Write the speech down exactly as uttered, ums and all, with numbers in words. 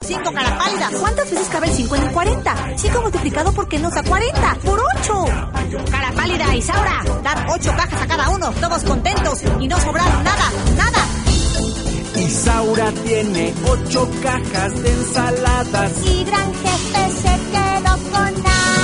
cinco, cara pálida. ¿Cuántas veces cabe el cinco en el cuarenta? cinco multiplicado por qué nos da cuarenta. ¡Por ocho! Cara pálida, Isaura. Dar ocho cajas a cada uno, todos contentos y no sobraron nada, nada. Isaura tiene ocho cajas de ensaladas. Y Gran Jefe se quedó con nada.